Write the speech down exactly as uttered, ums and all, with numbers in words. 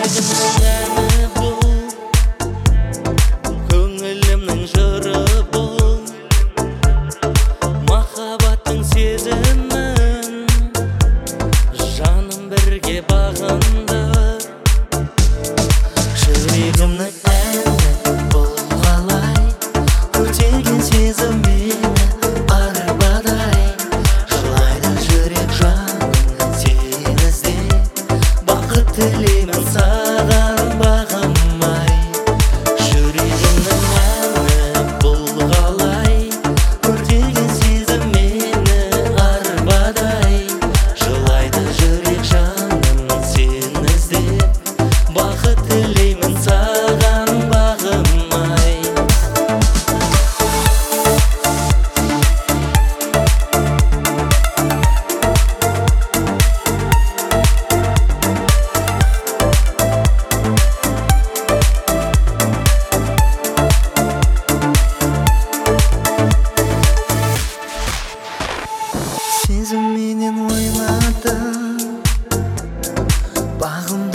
жүрегімнің әні бұл, көңілімнің жыры бұл, махаббаттың сезімін жаным бірге бағындыр. Жүрегімнің әні бұл қалай, өртеген сезім мені арбадай, жылайды жүрек жаным сені іздеп, бақыт тілеймін саған бағынбай. Жүрегімнің әні бұл қалай, өртеген сезім мені арбадай, жылайды жүрек жаным сені іздеп, бақыт тілеймін саған бағынбай. Сезімменен ойладым, бағым